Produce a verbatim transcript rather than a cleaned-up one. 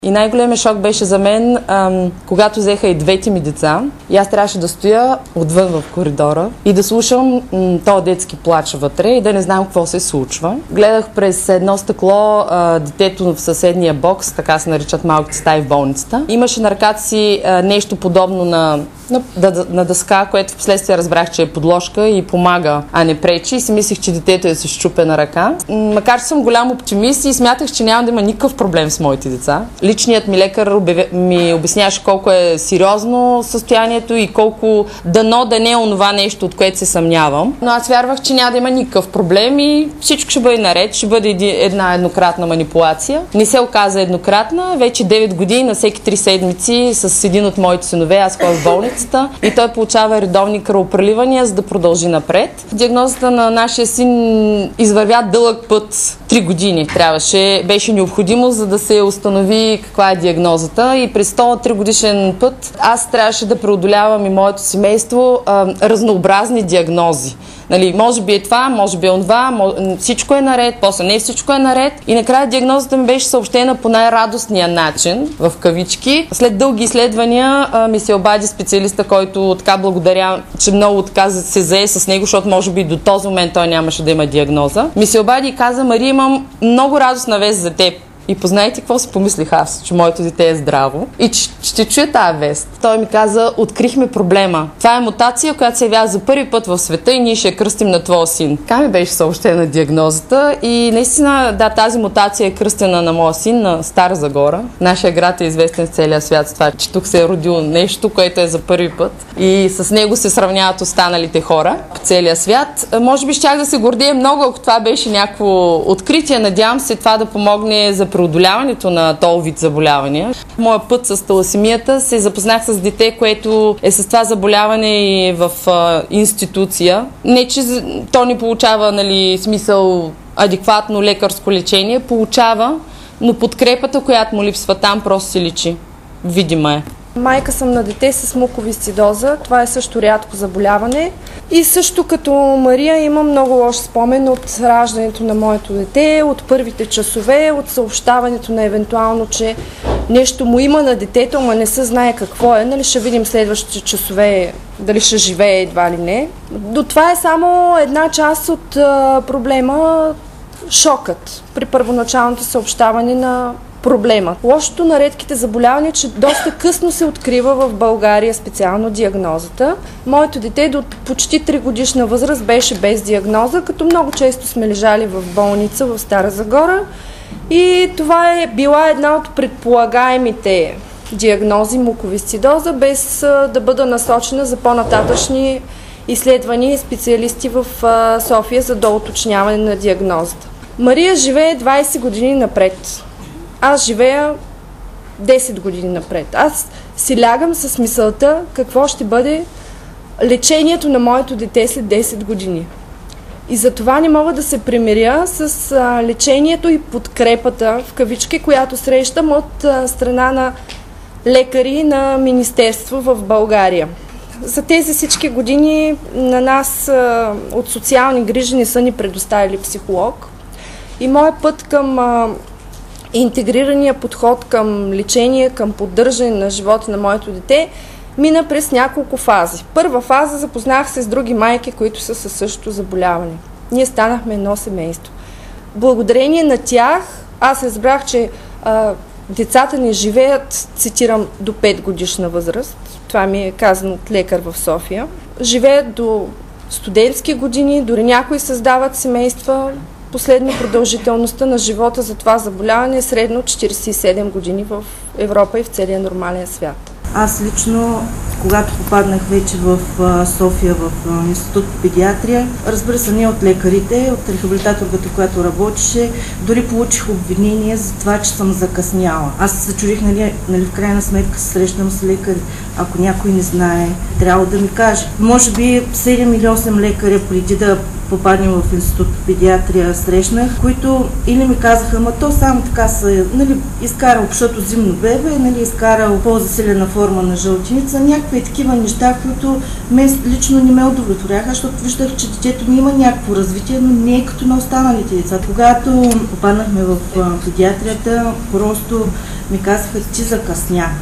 И най-големият шок беше за мен, ам, когато взеха и двете ми деца. И аз трябваше да стоя отвън в коридора и да слушам м, този детски плач вътре и да не знам какво се случва. Гледах през едно стъкло а, детето в съседния бокс, така се наричат малките стаи в болницата. Имаше на ръката си а, нещо подобно на, на, на, на дъска, което впоследствие разбрах, че е подложка и помага, а не пречи. И си мислих, че детето е с счупена ръка. М, макар че съм голям оптимист и смятах, че няма да има никакъв проблем с моите деца. Личният ми лекар ми обясняваше колко е сериозно състоянието и колко дано да не е онова нещо, от което се съмнявам. Но аз вярвах, че няма да има никакъв проблем и всичко ще бъде наред, ще бъде една еднократна манипулация. Не се оказа еднократна, вече девет години на всеки три седмици с един от моите синове, аз ходя в болницата и той получава редовни кръвопреливания, за да продължи напред. Диагнозата на нашия син извървя дълъг път, три години трябваше, беше необходимо, за да се установи каква е диагнозата, и през този три годишен път аз трябваше да преодолявам и моето семейство а, разнообразни диагнози. Нали, може би е това, може би е онова, може, всичко е наред, после не всичко е наред. И накрая диагнозата ми беше съобщена по най-радостния начин, в кавички. След дълги изследвания а, ми се обади специалиста, който така благодаря, че много така се зае с него, защото може би до този момент той нямаше да има диагноза. Ми се обади и каза: Мария, имам много радостна вест за теб. И познайте какво си помислих аз, че моето дете е здраво и че ще чуя тази вест. Той ми каза: открихме проблема. Това е мутация, която се явява за първи път в света и ние ще я кръстим на твоя син. Така ми беше съобщена диагнозата и наистина, да, тази мутация е кръстена на моя син на Стара Загора. Нашия град е известен в целия свят с това, че тук се е родило нещо, което е за първи път и с него се сравняват останалите хора по целия свят. Може би щях да се гордея много, ако това беше някакво откритие. Надявам се това да помогне за преодоляването на този вид заболявания. В моя път с таласемията се запознах с дете, което е с това заболяване и в а, институция. Не, че то не получава, нали, смисъл адекватно лекарско лечение, получава, но подкрепата, която му липсва там, просто се личи. Видима е. Майка съм на дете с муковисцидоза. Това е също рядко заболяване. И също като Мария имам много лош спомен от раждането на моето дете, от първите часове, от съобщаването на евентуално, че нещо му има на детето, ама не се знае какво е. Нали, ще видим следващите часове дали ще живее едва ли не. До това е само една част от а, проблема, шокът при първоначалното съобщаване на проблема. Лошото на редките заболявания е, че доста късно се открива в България специално диагнозата. Моето дете до почти три годишна възраст беше без диагноза, като много често сме лежали в болница в Стара Загора и това е била една от предполагаемите диагнози муковисцидоза, без да бъда насочена за по-нататъчни изследвания и специалисти в София за доуточняване на диагнозата. Мария живее двайсет години напред. Аз живея десет години напред. Аз си лягам с мисълта какво ще бъде лечението на моето дете след десет години. И затова не мога да се примиря с а, лечението и подкрепата, в кавички, която срещам от а, страна на лекари на министерство в България. За тези всички години на нас а, от социални грижи не са ни предоставили психолог. И моят път към а, интегрирания подход към лечение, към поддържане на живота на моето дете мина през няколко фази. Първа фаза, запознах се с други майки, които са със същото заболяване. Ние станахме едно семейство. Благодарение на тях аз разбрах, че а, децата ни живеят, цитирам, до пет годишна възраст. Това ми е казано от лекар в София. Живеят до студентски години, дори някои създават семейства. Последно продължителността на живота за това заболяване е средно четирийсет и седем години в Европа и в целия нормален свят. Аз лично, когато попаднах вече в София, в Институт по педиатрия, разбира се, не от лекарите, от рехабилитаторката, която работеше, дори получих обвинение за това, че съм закъсняла. Аз се чудих, нали, нали в крайна сметка се срещам с лекари. Ако някой не знае, трябва да ми каже. Може би седем или осем лекаря преди да попаднем в Институт по педиатрия срещнах, които или ми казаха: ама то само така са, нали, изкарал, защото зимно бебе, нали, изкарал по-засилена форма на жълтеница, някакви всякакви такива неща, които мен лично не ме удовлетворяха, защото виждах, че детето ми има някакво развитие, но не е като на останалите деца. Когато попаднахме в педиатрията, просто ми казаха, ти закъсня.